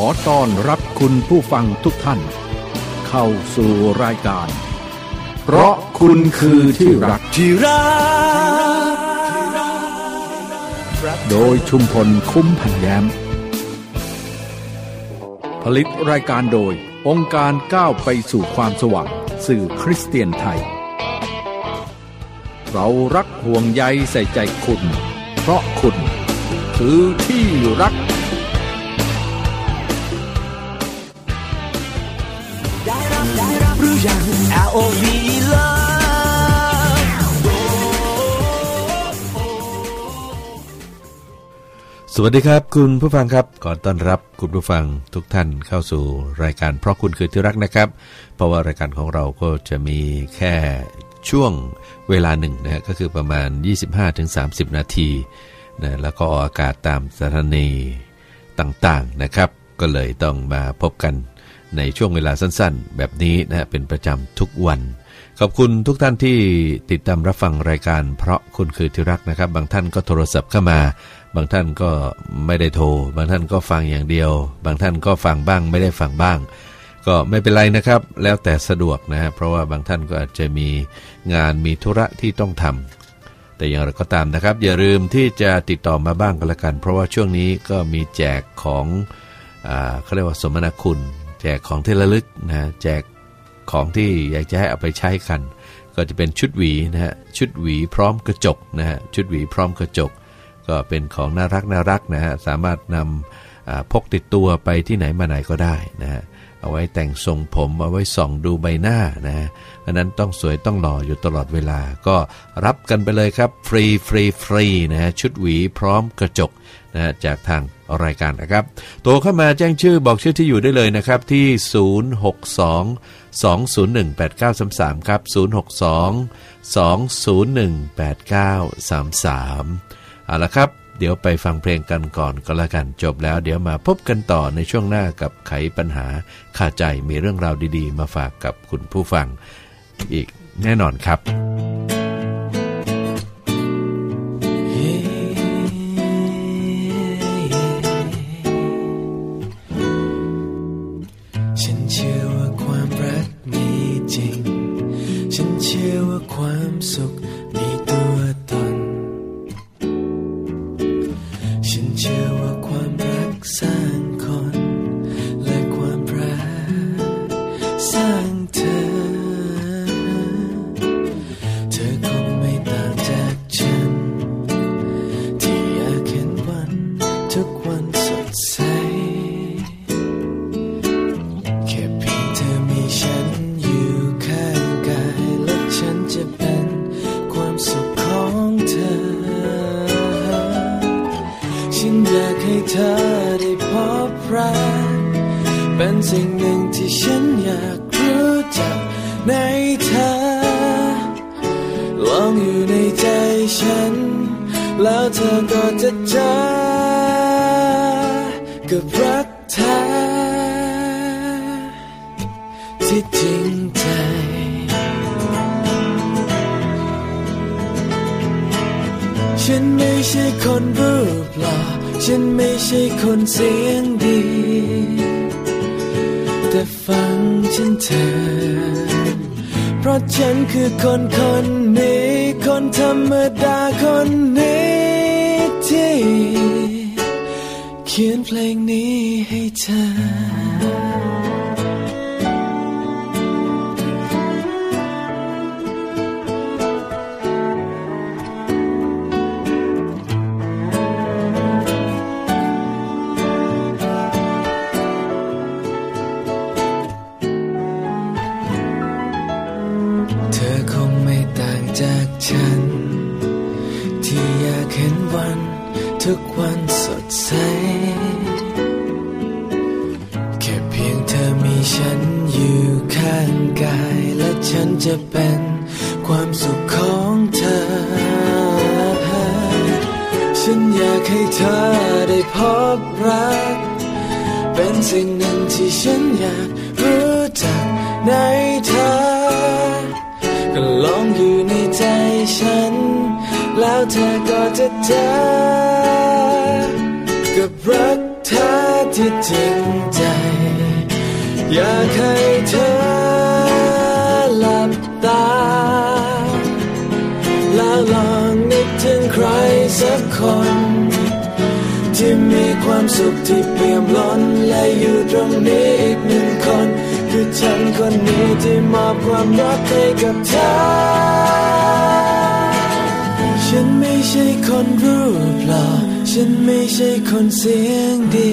ต้อนรับคุณผู้ฟังทุกท่านเข้าสู่รายการเพราะคุณคือที่รักโดยชุมพลคุ้มพันแย้มผลิตรายการโดยองค์การก้าวไปสู่ความสว่างสื่อคริสเตียนไทยเรารักห่วงใยใส่ใจคุณเพราะคุณคือที่รักหรือยัง LOV Love สวัสดีครับคุณผู้ฟังครับขอต้อนรับคุณผู้ฟังทุกท่านเข้าสู่รายการเพราะคุณคือที่รักนะครับเพราะว่ารายการของเราก็จะมีแค่ช่วงเวลาหนึ่งนะก็คือประมาณ 25-30 นาทีนะแล้วก็ออกอากาศตามสถานีต่างๆนะครับก็เลยต้องมาพบกันในช่วงเวลาสั้นๆแบบนี้นะเป็นประจำทุกวันขอบคุณทุกท่านที่ติดตามรับฟังรายการเพราะคุณคือที่รักนะครับบางท่านก็โทรศัพท์เข้ามาบางท่านก็ไม่ได้โทรบางท่านก็ฟังอย่างเดียวบางท่านก็ฟังบ้างไม่ได้ฟังบ้างก็ไม่เป็นไรนะครับแล้วแต่สะดวกนะเพราะว่าบางท่านก็อาจจะมีงานมีธุระที่ต้องทำแต่อย่างไรก็ตามนะครับอย่าลืมที่จะติดต่อมาบ้างก็แล้วกันเพราะว่าช่วงนี้ก็มีแจกของเขาเรียกว่าสมนาคุณแจกของที่ระลึกนะแจกของที่อยากจะให้เอาไปใช้กันก็จะเป็นชุดหวีนะฮะชุดหวีพร้อมกระจกนะฮะชุดหวีพร้อมกระจกก็เป็นของน่ารักนะฮะสามารถนำพกติดตัวไปที่ไหนมาไหนก็ได้นะฮะเอาไว้แต่งทรงผมเอาไว้ส่องดูใบหน้านะฮะอันนั้นต้องสวยต้องหล่ออยู่ตลอดเวลาก็รับกันไปเลยครับฟรีนะฮะชุดหวีพร้อมกระจกนะจากทางรายการนะครับโทรเข้ามาแจ้งชื่อบอกชื่อที่อยู่ได้เลยนะครับที่062-201-8933ครับ062-201-8933เอาละครับเดี๋ยวไปฟังเพลงกันก่อนก็แล้วกันจบแล้วเดี๋ยวมาพบกันต่อในช่วงหน้ากับไขปัญหาคาใจมีเรื่องราวดีๆมาฝากกับคุณผู้ฟังอีกแน่นอนครับฉันเชื่อว่าความรักมีจริงฉันเชื่อว่าความสุขมีตัวตนฉันเชื่อว่าความรักสร้างคนและความรักสร้างเธอคงไม่ต่างจากฉันที่อยากเห็นวันทุกวันสดใสแค่เพียงเธอมีฉันอยู่ข้างกายและฉันจะเป็นความสุขของเธอฉันอยากให้เธอได้พบรักเป็นสิ่งหนึ่งที่ฉันอยากรู้จักในเธอลองอยู่ในใจฉันแล้วเธอก็จะเจอกับรักแท้ที่จริงใจฉันไม่ใช่คนรูปหล่อฉันไม่ใช่คนเสียงดีแต่ฟังฉันเถอะเพราะฉันคือคนนี้คนธรรมดาคนนี้ที่เขียนเพลงนี้ให้เธอฉันที่อยากเห็นวันทุกวันสดใสแค่เพียงเธอมีฉันอยู่ข้างกายและฉันจะเป็นความสุขของเธอฉันอยากให้เธอได้พบรักเป็นสิ่งหนึ่งที่ฉันอยากรู้จักในเธอก็ลองอยู่ในใจฉันแล้วเธอก็จะเจอกับรักแท้ที่จริงใจอยากให้เธอหลับตาแล้วลองนึกถึงใครสักคนที่มีความสุขที่เปี่ยมล้นและอยู่ตรงนี้อีกหนึ่งคนคือฉันคนนี้ที่มอบความรักให้กับเธอฉันไม่ใช่คนรูปหล่อฉันไม่ใช่คนเสียงดี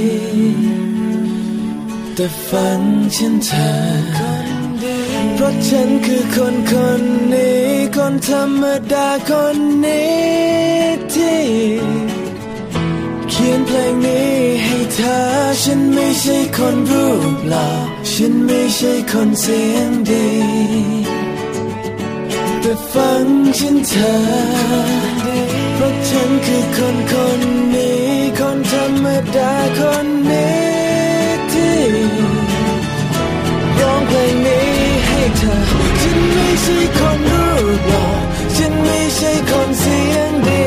แต่ฝันฉันเธอเพราะฉันคือคนคนนี้คนธรรมดาคนนี้ที่เขียนเพลงนี้ให้เธอฉันไม่ใช่คนรูปหล่อฉันไม่ใช่คนเสียงดีแต่ฟังฉันเธอเพราะฉันคือคนคนนี้คนธรรมดาคนนี้ที่ร้องเพลงนี้ให้เธอฉันไม่ใช่คนรูปหล่อฉันไม่ใช่คนเสียงดี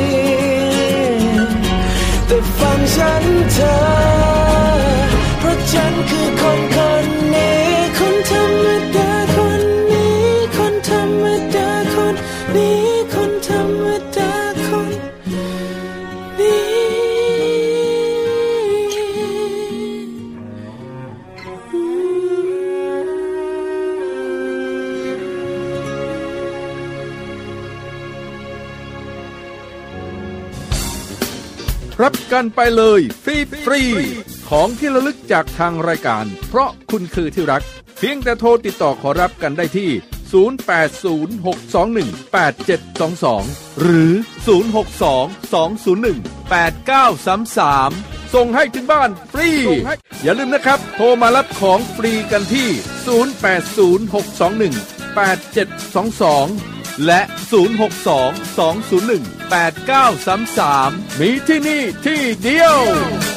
แต่ฟังฉันเธอเพราะฉันคือคนคนนี้คนธรรมดาคนนี้คนธรรมดาคนนี้คนธรรมดาคนนี้รับกันไปเลยฟรีของที่ระลึกจากทางรายการเพราะคุณคือที่รักเพียงแต่โทรติดต่อขอรับกันได้ที่0806218722หรือ0622018933ส่งให้ถึงบ้านฟรีอย่าลืมนะครับโทรมารับของฟรีกันที่0806218722และ0622018933มีที่นี่ที่เดียว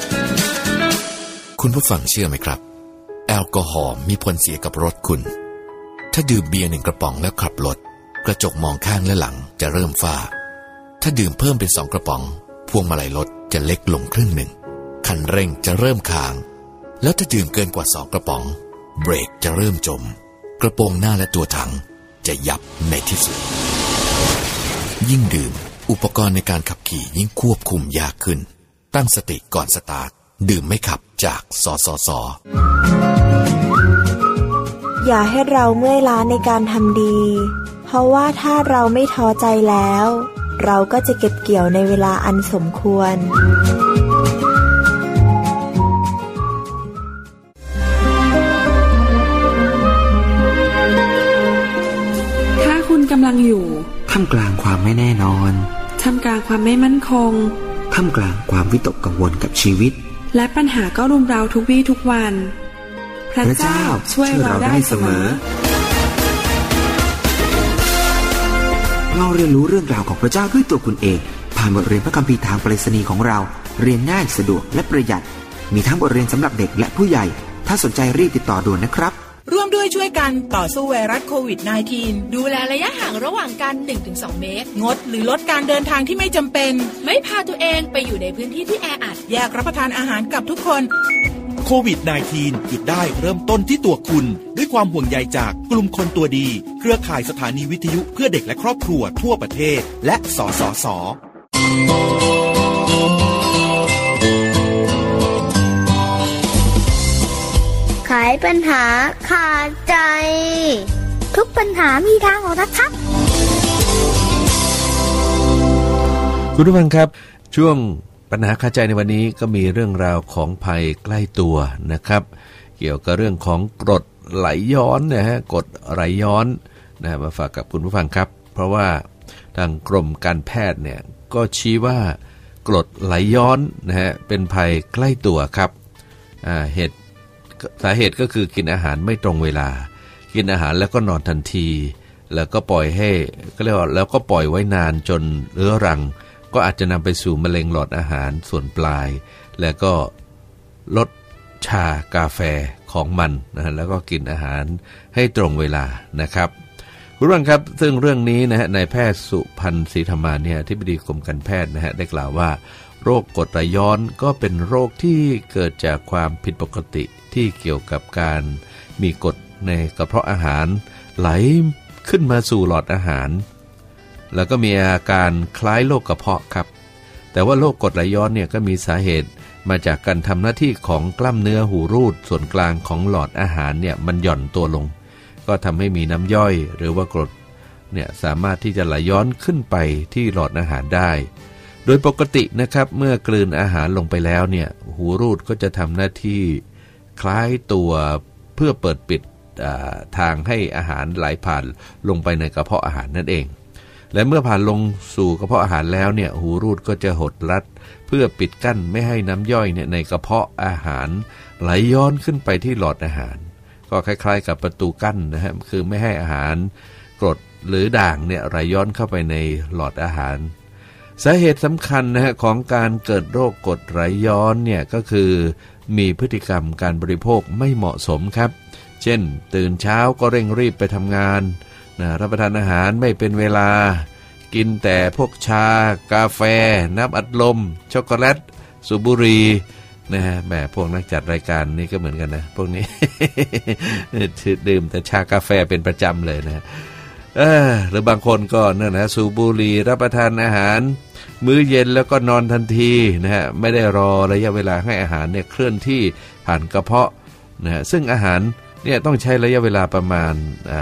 คุณผู้ฟังเชื่อไหมครับแอลกอฮอล์มีผลเสียกับรถคุณถ้าดื่มเบียร์1 กระป๋องแล้วขับรถกระจกมองข้างและหลังจะเริ่มฝ้าถ้าดื่มเพิ่มเป็น2 กระป๋องพวงมาลัยรถจะเล็กลงครึ่งหนึ่งคันเร่งจะเริ่มค้างแล้วถ้าดื่มเกินกว่า2 กระป๋องเบรกจะเริ่มจมกระโปรงหน้าและตัวถังจะยับในที่สุดยิ่งดื่มอุปกรณ์ในการขับขี่ยิ่งควบคุมยากขึ้นตั้งสติก่อนสตาร์ทดื่มไม่ขับจากสสส. อย่าให้เราเมื่อยล้าในการทำดีเพราะว่าถ้าเราไม่ท้อใจแล้วเราก็จะเก็บเกี่ยวในเวลาอันสมควรถ้าคุณกำลังอยู่ท่ามกลางความไม่แน่นอนท่ามกลางความไม่มั่นคงท่ามกลางความวิตกกังวลกับชีวิตและปัญหาก็รุมเร้าทุกวี่ทุกวันพระเจ้าช่วยเราได้เสมอเราเรียนรู้เรื่องราวของพระเจ้าด้วยตัวคุณเองผ่านบทเรียนพระคัมภีร์ทางไปรษณีย์ของเราเรียนง่ายสะดวกและประหยัดมีทั้งบทเรียนสำหรับเด็กและผู้ใหญ่ถ้าสนใจรีบติดต่อด่วนนะครับร่วมด้วยช่วยกันต่อสู้ไวรัสโควิด -19 ดูแลระยะห่างระหว่างกัน 1-2 เมตรงดหรือลดการเดินทางที่ไม่จำเป็นไม่พาตัวเองไปอยู่ในพื้นที่ที่แออัดแยกรับประทานอาหารกับทุกคนโควิด -19 หยุดได้เริ่มต้นที่ตัวคุณด้วยความห่วงใยจากกลุ่มคนตัวดีเครือข่ายสถานีวิทยุเพื่อเด็กและครอบครัวทั่วประเทศและสสส. ไขปัญหาขาดใจทุกปัญหามีทางออกนะครับคุณผู้ฟังครับช่วงปัญหาคาใจในวันนี้ก็มีเรื่องราวของภัยใกล้ตัวนะครับเกี่ยวกับเรื่องของกรดไหลย้อนนะฮะกรดไหลย้อนนะมาฝากกับคุณผู้ฟังครับเพราะว่าทางกรมการแพทย์เนี่ยก็ชี้ว่ากรดไหลย้อนนะฮะเป็นภัยใกล้ตัวครับสาเหตุก็คือกินอาหารไม่ตรงเวลากินอาหารแล้วก็นอนทันทีแล้วก็ปล่อยให้ก็เรียกว่าแล้วก็ปล่อยไว้นานจนเรื้อรังก็อาจจะนำไปสู่มะเร็งหลอดอาหารส่วนปลายแล้วก็ลดชากาแฟของมันนะแล้วก็กินอาหารให้ตรงเวลานะครับคุณผู้ฟังครับซึ่งเรื่องนี้นะฮะนายแพทย์สุพันธ์ศรีธรรมาเนี่ยอธิบดีกรมการแพทย์นะฮะได้กล่าวว่าโรคกรดไหลย้อนก็เป็นโรคที่เกิดจากความผิดปกติที่เกี่ยวกับการมีกรดในกระเพาะอาหารไหลขึ้นมาสู่หลอดอาหารแล้วก็มีอาการคล้ายโรคกระเพาะครับแต่ว่าโรคกรดไหลย้อนเนี่ยก็มีสาเหตุมาจากการทำหน้าที่ของกล้ามเนื้อหูรูดส่วนกลางของหลอดอาหารเนี่ยมันหย่อนตัวลงก็ทำให้มีน้ำย่อยหรือว่ากรดเนี่ยสามารถที่จะไหลย้อนขึ้นไปที่หลอดอาหารได้โดยปกตินะครับเมื่อกลืนอาหารลงไปแล้วเนี่ยหูรูดก็จะทำหน้าที่คล้ายตัวเพื่อเปิดปิดทางให้อาหารไหลผ่านลงไปในกระเพาะอาหารนั่นเองและเมื่อผ่านลงสู่กระเพาะอาหารแล้วเนี่ยหูรูดก็จะหดรัดเพื่อปิดกั้นไม่ให้น้ำย่อยเนี่ยในกระเพาะอาหารไหลย้อนขึ้นไปที่หลอดอาหารก็คล้ายๆกับประตูกั้นนะฮะคือไม่ให้อาหารกรดหรือด่างเนี่ยไหลย้อนเข้าไปในหลอดอาหารสาเหตุสำคัญนะฮะของการเกิดโรคกรดไหลย้อนเนี่ยก็คือมีพฤติกรรมการบริโภคไม่เหมาะสมครับเช่นตื่นเช้าก็เร่งรีบไปทำงานรับประทานอาหารไม่เป็นเวลากินแต่พวกชากาแฟน้ำอัดลมช็อกโกแลตสูบบุหรี่นะฮะแหมพวกนักจัดรายการนี่ก็เหมือนกันนะพวกนี้ ดื่มแต่ชากาแฟเป็นประจำเลยนะหรือบางคนก็นั่นนะสูบบุหรี่รับประทานอาหารมื้อเย็นแล้วก็นอนทันทีนะฮะไม่ได้รอระยะเวลาให้อาหารเนี่ยเคลื่อนที่ผ่านกระเพาะนะฮะซึ่งอาหารเนี่ยต้องใช้ระยะเวลาประมาณ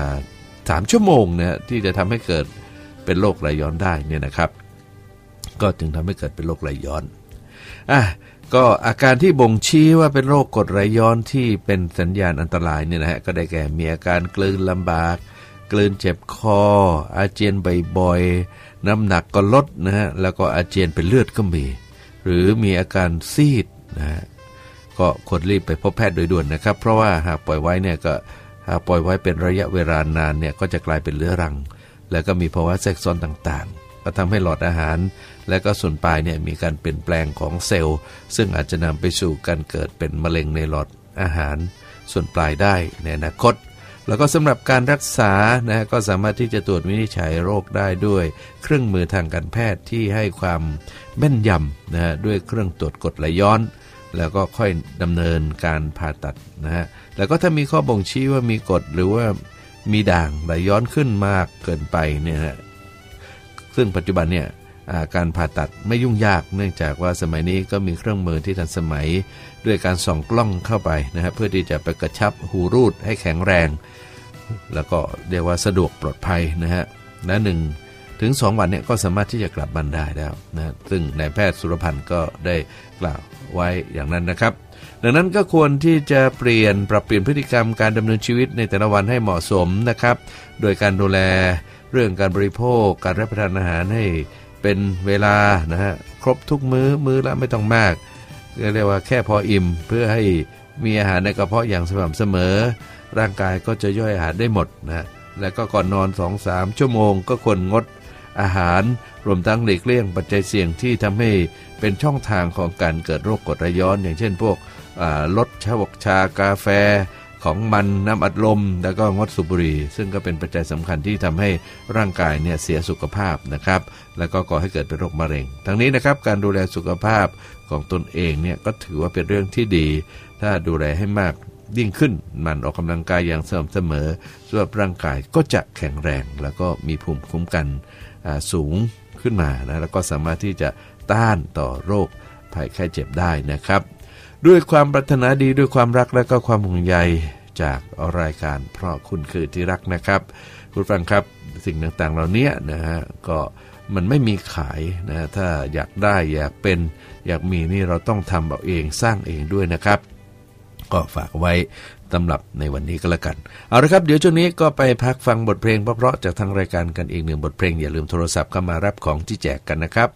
3 ชั่วโมงนะที่จะทำให้เกิดเป็นโรคไหลย้อนได้เนี่ยนะครับก็จึงทำให้เกิดเป็นโรคไหลย้อนก็อาการที่บ่งชี้ว่าเป็นโรคกรดไหลย้อนที่เป็นสัญญาณอันตรายเนี่ยนะฮะก็ได้แก่มีอาการกลืนลำบากกลืนเจ็บคออาเจียนบ่อยๆน้ำหนักก็ลดนะฮะแล้วก็อาเจียนเป็นเลือดก็มีหรือมีอาการซีดนะฮะก็ควรรีบไปพบแพทย์โดยด่วนนะครับเพราะว่าหากปล่อยไว้เนี่ยก็หากปล่อยไว้เป็นระยะเวลานานเนี่ยก็จะกลายเป็นเรื้อรังแล้วก็มีภาวะแทรกซ้อนต่างๆก็ทำให้หลอดอาหารและก็ส่วนปลายเนี่ยมีการเปลี่ยนแปลงของเซลล์ซึ่งอาจจะนำไปสู่การเกิดเป็นมะเร็งในหลอดอาหารส่วนปลายได้ในอนาคตแล้วก็สำหรับการรักษานะก็สามารถที่จะตรวจวินิจฉัยโรคได้ด้วยเครื่องมือทางการแพทย์ที่ให้ความแม่นยำนะฮะด้วยเครื่องตรวจกรดไหลย้อนแล้วก็ค่อยดำเนินการผ่าตัดนะฮะแล้วก็ถ้ามีข้อบ่งชี้ว่ามีกรดหรือว่ามีด่างไหลย้อนขึ้นมากเกินไปเนี่ยฮะซึ่งปัจจุบันเนี่ยการผ่าตัดไม่ยุ่งยากเนื่องจากว่าสมัยนี้ก็มีเครื่องมือที่ทันสมัยด้วยการส่องกล้องเข้าไปนะฮะเพื่อที่จะไปกระชับหูรูดให้แข็งแรงแล้วก็เรียกว่าสะดวกปลอดภัยนะฮะและ1 ถึง 2 วันเนี่ยก็สามารถที่จะกลับบ้านได้แล้วนะซึ่งนายแพทย์สุรพันธ์ก็ได้กล่าวไว้อย่างนั้นนะครับดังนั้นก็ควรที่จะปรับเปลี่ยนพฤติกรรมการดำเนินชีวิตในแต่ละวันให้เหมาะสมนะครับโดยการดูแลเรื่องการบริโภคการรับประทานอาหารให้เป็นเวลานะฮะครบทุกมื้อละไม่ต้องมากเรียกว่าแค่พออิ่มเพื่อให้มีอาหารในกระเพาะอย่างสม่ำเสมอร่างกายก็จะย่อยอาหารได้หมดนะแล้วก็ก่อนนอน 2-3 ชั่วโมงก็ควรงดอาหารรวมทั้งหลีกเลี่ยงปัจจัยเสี่ยงที่ทำให้เป็นช่องทางของการเกิดโรคกรดไหลย้อนอย่างเช่นพวกลดชากาแฟของมันน้ำอัดลมแล้วก็งดสูบบุหรี่ซึ่งก็เป็นปัจจัยสำคัญที่ทำให้ร่างกายเนี่ยเสียสุขภาพนะครับแล้วก็ก่อให้เกิดเป็นโรคมะเร็งทั้งนี้นะครับการดูแลสุขภาพของตนเองเนี่ยก็ถือว่าเป็นเรื่องที่ดีถ้าดูแลให้มากยิ่งขึ้นมันออกกำลังกายอย่างสม่ำเสมอสำหรับร่างกายก็จะแข็งแรงแล้วก็มีภูมิคุ้มกันสูงขึ้นมานะแล้วก็สามารถที่จะต้านต่อโรคภัยไข้เจ็บได้นะครับด้วยความปรารถนาดีด้วยความรักและก็ความห่วงใยจากรายการเพราะคุณคือที่รักนะครับคุณฟังครับสิ่งต่างๆเหล่านี้นะฮะก็มันไม่มีขายนะถ้าอยากได้อยากเป็นอยากมีนี่เราต้องทำเอาเองสร้างเองด้วยนะครับก็ฝากไว้สำหรับในวันนี้ก็แล้วกันเอาละครับเดี๋ยวช่วงนี้ก็ไปพักฟังบทเพลงเพราะๆจากทางรายการกันอีก1 บทเพลงอย่าลืมโทรศัพท์เข้ามารับของที่แจกกันนะครับ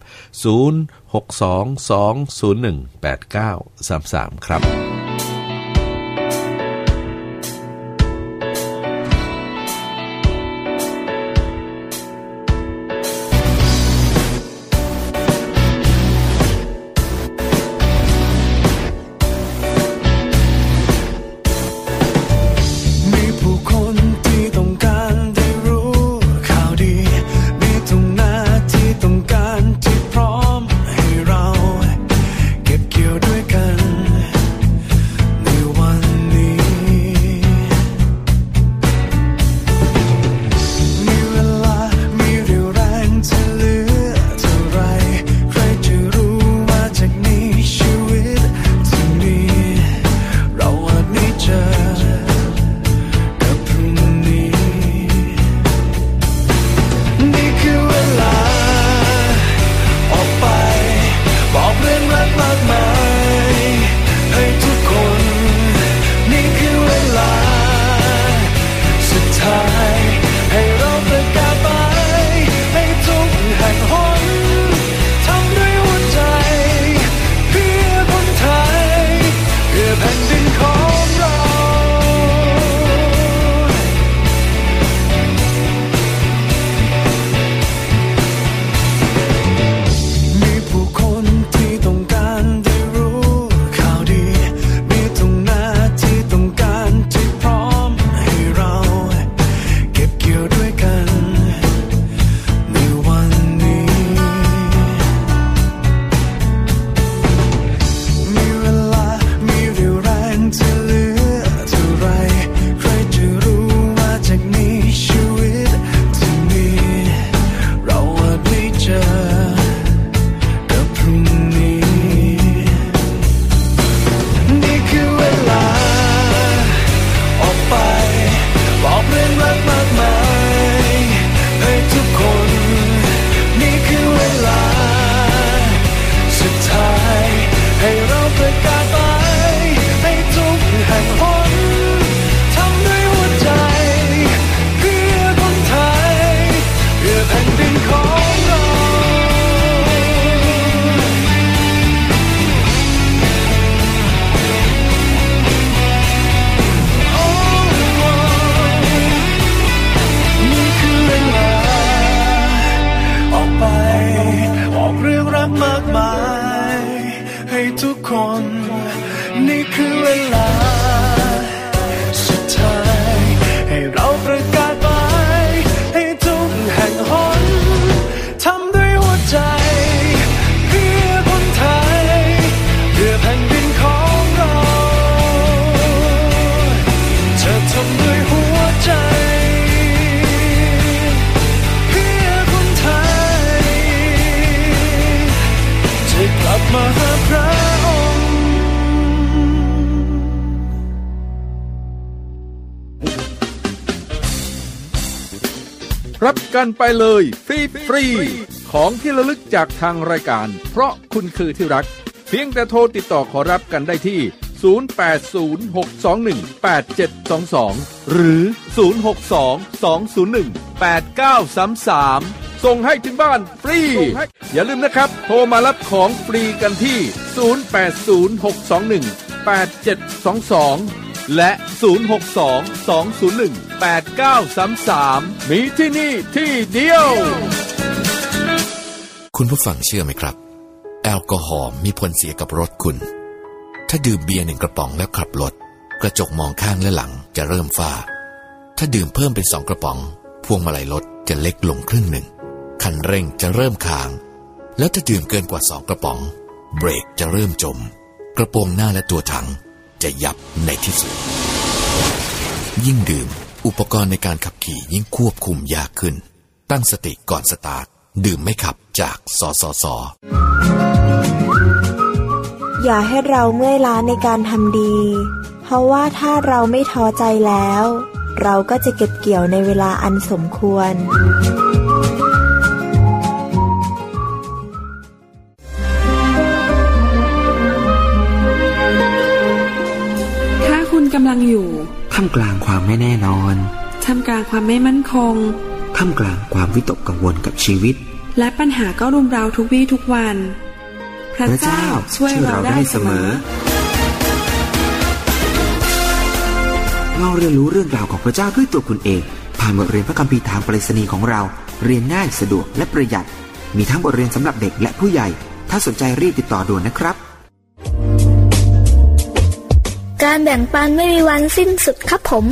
0622018933ครับที่ต้องการที่พร้อมให้เรารับกันไปเลยฟรีของที่ระลึกจากทางรายการเพราะคุณคือที่รักเพียงแต่โทรติดต่อขอรับกันได้ที่0806218722หรือ0622018933ส่งให้ถึงบ้านฟรีอย่าลืมนะครับโทรมารับของฟรีกันที่0806218722และ0622018933มีที่นี่ที่เดียวคุณผู้ฟังเชื่อไหมครับแอลกอฮอล์มีผลเสียกับรถคุณถ้าดื่มเบียร์1กระป๋องแล้วขับรถกระจกมองข้างและหลังจะเริ่มฝ้าถ้าดื่มเพิ่มเป็น2กระป๋องพวงมาลัยรถจะเล็กลงครึ่งหนึ่งคันเร่งจะเริ่มค้างแล้วถ้าดื่มเกินกว่า2กระป๋องเบรกจะเริ่มจมกระโปรงหน้าและตัวถังจะยับในที่สุดยิ่งดื่มอุปกรณ์ในการขับขี่ยิ่งควบคุมยากขึ้นตั้งสติก่อนสตาร์ทดื่มไม่ขับจากสสส. อย่าให้เราเมื่อยล้าในการทำดีเพราะว่าถ้าเราไม่ท้อใจแล้วเราก็จะเก็บเกี่ยวในเวลาอันสมควรถ้าคุณกำลังอยู่ท่ามกลางความไม่แน่นอนท่ามกลางความไม่มั่นคงท่ามกลางความวิตกกังวลกับชีวิตและปัญหาก็รุมเร้าทุกวี่ทุกวันพระเจ้าช่วยเราได้เสมอเราเรียนรู้เรื่องราวของพระเจ้าด้วยตัวคุณเองผ่านบทเรียนพระคัมภีร์ทางไปรษณีย์ของเราเรียนง่ายสะดวกและประหยัดมีทั้งบทเรียนสำหรับเด็กและผู้ใหญ่ถ้าสนใจรีบติดต่อด่วนนะครับการแบ่งปันไม่มีวันสิ้นสุดครับผม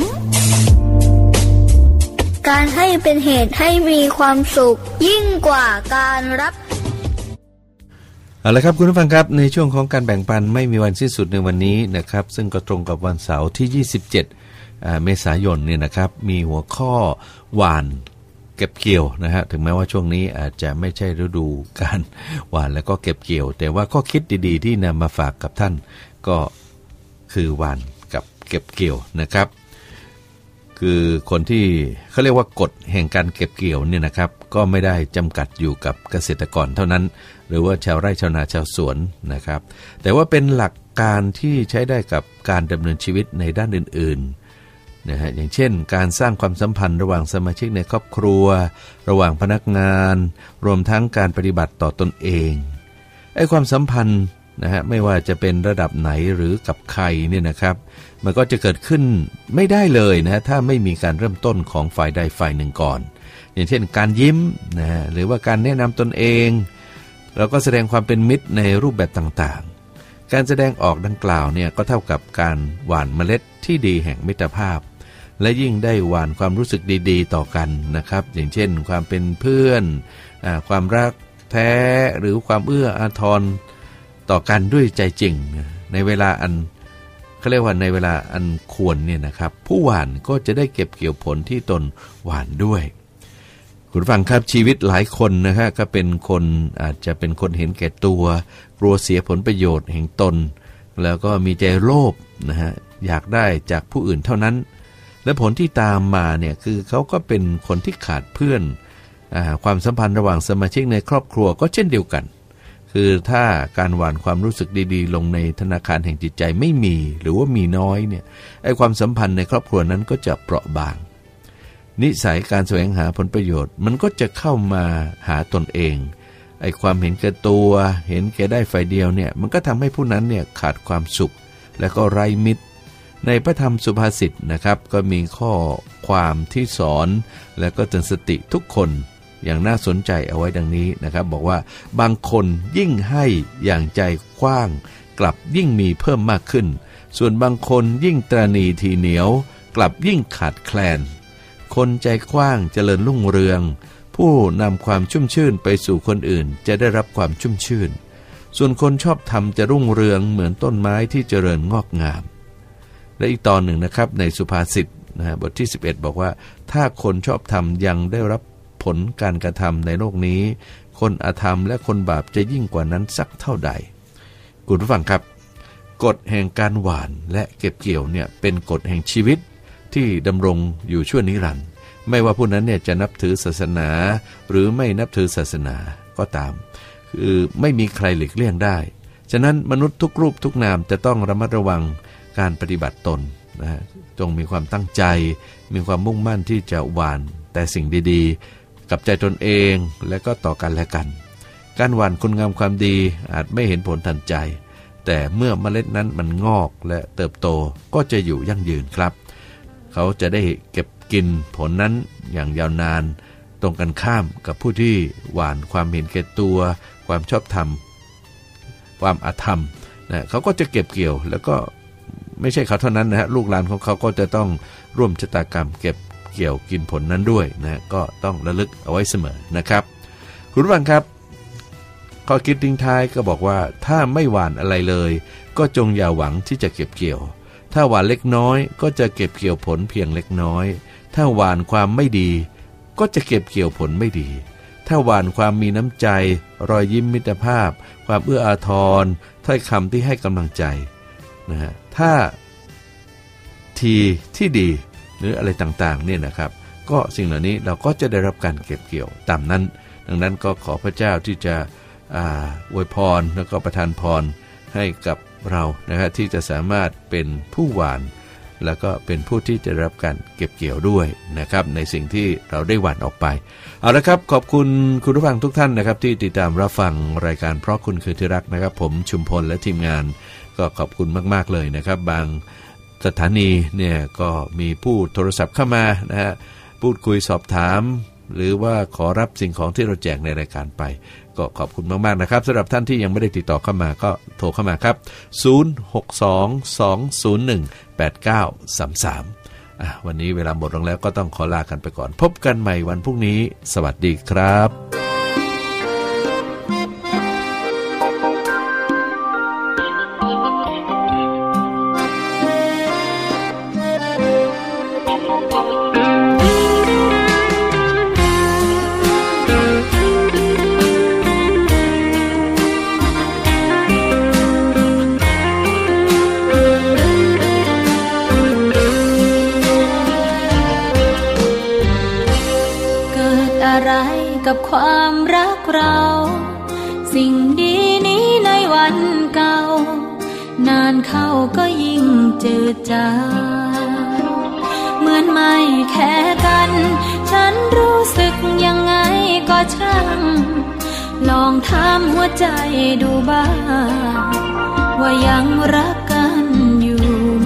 การให้เป็นเหตุให้มีความสุขยิ่งกว่าการรับเอาละครับคุณผู้ฟังครับในช่วงของการแบ่งปันไม่มีวันสิ้นสุดในวันนี้นะครับซึ่งก็ตรงกับวันเสาร์ที่27เมษายนเนี่ยนะครับมีหัวข้อหว่านเก็บเกี่ยวนะฮะถึงแม้ว่าช่วงนี้อาจจะไม่ใช่ฤดูการหว่านแล้วก็เก็บเกี่ยวแต่ว่าข้อคิดดีๆที่นำมาฝากกับท่านก็คือหว่านกับเก็บเกี่ยวนะครับคือคนที่เขาเรียกว่ากฎแห่งการเก็บเกี่ยวเนี่ยนะครับก็ไม่ได้จำกัดอยู่กับเกษตรกรเท่านั้นหรือว่าชาวไร่ชาวนาชาวสวนนะครับแต่ว่าเป็นหลักการที่ใช้ได้กับการดำเนินชีวิตในด้านอื่นๆนะฮะอย่างเช่นการสร้างความสัมพันธ์ระหว่างสมาชิกในครอบครัวระหว่างพนักงานรวมทั้งการปฏิบัติต่อตนเองไอ้ความสัมพันธ์นะฮะไม่ว่าจะเป็นระดับไหนหรือกับใครเนี่ยนะครับมันก็จะเกิดขึ้นไม่ได้เลยนะถ้าไม่มีการเริ่มต้นของฝ่ายใดฝ่ายหนึ่งก่อนอย่างเช่นการยิ้มนะฮะหรือว่าการแนะนำตนเองเราก็แสดงความเป็นมิตรในรูปแบบต่างๆการแสดงออกดังกล่าวเนี่ยก็เท่ากับการหว่านเมล็ดที่ดีแห่งมิตรภาพและยิ่งได้หว่านความรู้สึกดีๆต่อกันนะครับอย่างเช่นความเป็นเพื่อนความรักแท้หรือความเอื้ออาทรต่อกันด้วยใจจริงในเวลาอันเขาเรียกว่าในเวลาอันควรเนี่ยนะครับผู้หว่านก็จะได้เก็บเกี่ยวผลที่ตนหว่านด้วยคุณฟังครับชีวิตหลายคนนะฮะก็เป็นคนอาจจะเป็นคนเห็นแก่ตัวกลัวเสียผลประโยชน์แห่งตนแล้วก็มีใจโลภนะฮะอยากได้จากผู้อื่นเท่านั้นและผลที่ตามมาเนี่ยคือเขาก็เป็นคนที่ขาดเพื่อนความสัมพันธ์ระหว่างสมาชิกในครอบครัวก็เช่นเดียวกันคือถ้าการหว่านความรู้สึกดีๆลงในธนาคารแห่งจิตใจไม่มีหรือว่ามีน้อยเนี่ยไอ้ความสัมพันธ์ในครอบครัวนั้นก็จะเปราะบางนิสัยการแสวงหาผลประโยชน์มันก็จะเข้ามาหาตนเองไอ้ความเห็นแก่ตัวเห็นแก่ได้ฝ่ายเดียวเนี่ยมันก็ทำให้ผู้นั้นเนี่ยขาดความสุขและก็ไร้มิตรในพระธรรมสุภาษิตนะครับก็มีข้อความที่สอนและก็เตือนสติทุกคนอย่างน่าสนใจเอาไว้ดังนี้นะครับบอกว่าบางคนยิ่งให้อย่างใจกว้างกลับยิ่งมีเพิ่มมากขึ้นส่วนบางคนยิ่งตระหนี่ทีเหนียวกลับยิ่งขาดแคลนคนใจกว้างเจริญรุ่งเรืองผู้นำความชุ่มชื่นไปสู่คนอื่นจะได้รับความชุ่มชื่นส่วนคนชอบธรรมจะรุ่งเรืองเหมือนต้นไม้ที่เจริญงอกงามและอีกตอนหนึ่งนะครับในสุภาษิตบทที่11บอกว่าถ้าคนชอบธรรมยังได้รับผลการกระทำในโลกนี้คนอธรรมและคนบาปจะยิ่งกว่านั้นสักเท่าใดคุณผู้ฟังครับกฎแห่งการหว่านและเก็บเกี่ยวเนี่ยเป็นกฎแห่งชีวิตที่ดำรงอยู่ชั่วนิรันดร์ไม่ว่าผู้นั้นเนี่ยจะนับถือศาสนาหรือไม่นับถือศาสนาก็ตามคือไม่มีใครหลีกเลี่ยงได้ฉะนั้นมนุษย์ทุกรูปทุกนามจะต้องระมัดระวังการปฏิบัติตนนะจงมีความตั้งใจมีความมุ่งมั่นที่จะหว่านแต่สิ่งดีๆกับใจตนเองและก็ต่อกันและกันการหว่านคุณงามความดีอาจไม่เห็นผลทันใจแต่เมื่อเมล็ดนั้นมันงอกและเติบโตก็จะอยู่ยั่งยืนครับเขาจะได้เก็บกินผลนั้นอย่างยาวนานตรงกันข้ามกับผู้ที่หว่านความเห็นแก่ตัวความชอบธรรมความอธรรมนะเขาก็จะเก็บเกี่ยวแล้วก็ไม่ใช่เขาเท่านั้นนะฮะลูกหลานของเขาก็จะต้องร่วมชะตากรรมเก็บเกี่ยวกินผลนั้นด้วยนะก็ต้องระลึกเอาไว้เสมอนะครับคุณผู้ฟังครับข้อคิดทิ้งท้ายก็บอกว่าถ้าไม่หว่านอะไรเลยก็จงอย่าหวังที่จะเก็บเกี่ยวถ้าหว่านเล็กน้อยก็จะเก็บเกี่ยวผลเพียงเล็กน้อยถ้าหว่านความไม่ดีก็จะเก็บเกี่ยวผลไม่ดีถ้าหว่านความมีน้ำใจรอยยิ้มมิตรภาพความเอื้ออาทรถ้อยคำที่ให้กำลังใจนะฮะถ้าทีที่ดีหรืออะไรต่างๆเนี่ยนะครับก็สิ่งเหล่านี้เราก็จะได้รับการเก็บเกี่ยวตามนั้นดังนั้นก็ขอพระเจ้าที่จะอวยพรแล้วก็ประทานพรให้กับเรานะครับที่จะสามารถเป็นผู้หว่านแล้วก็เป็นผู้ที่จะรับการเก็บเกี่ยวด้วยนะครับในสิ่งที่เราได้หว่านออกไปเอาละครับขอบคุณคุณผู้ฟังทุกท่านนะครับที่ติดตามรับฟังรายการเพราะคุณคือที่รักนะครับผมชุมพลและทีมงานก็ขอบคุณมากๆเลยนะครับบางสถานีเนี่ยก็มีผู้โทรศัพท์เข้ามานะฮะพูดคุยสอบถามหรือว่าขอรับสิ่งของที่เราแจกในรายการไปก็ขอบคุณมากๆนะครับสำหรับท่านที่ยังไม่ได้ติดต่อเข้ามาก็โทรเข้ามาครับ0622018933วันนี้เวลาหมดลงแล้วก็ต้องขอลากันไปก่อนพบกันใหม่วันพรุ่งนี้สวัสดีครับกับความรักเราสิ่งดีนี้ในวันเก่านานเข้าก็ยิ่งจืดจางเหมือนไม่แค่กันฉันรู้สึกยังไงก็ช่างลองถามหัวใจดูบ้างว่ายังรักกันอยู่ไหม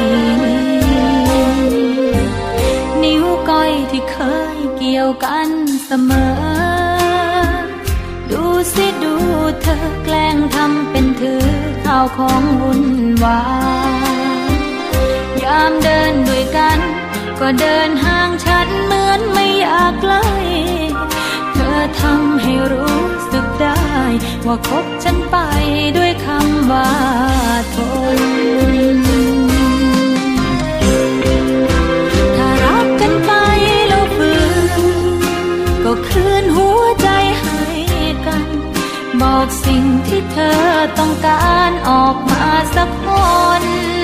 นิ้วก้อยที่เคยเกี่ยวกันเสมอดูสิดูเธอแกล้งทำเป็นถือข้าวของวุ่นวายยามเดินด้วยกันก็เดินห่างฉันเหมือนไม่อยากใกล้เธอทำให้รู้สึกได้ว่าคบฉันไปด้วยคำว่าทนถ้ารักกันไปแล้วฝืนก็คืนหัวใจให้กันบอกสิ่งที่เธอต้องการออกมาสักคน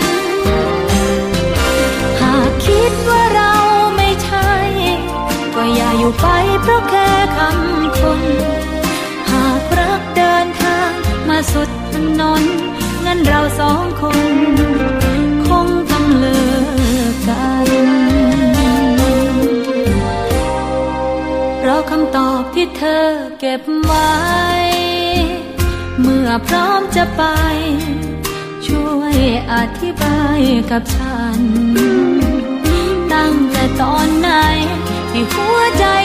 หากคิดว่าเราไม่ใช่ก็อย่าอยู่ไปเพราะแค่คำคนหากรักเดินทางมาสุดถนนงั้นเราสองคนคงต้องเลิกกันเพราะคำตอบที่เธอเก็บไว้เมื่อพร้อมจะไปช่วยอธิบายกับฉันตั้งแต่ตอนไหนที่หัวใจ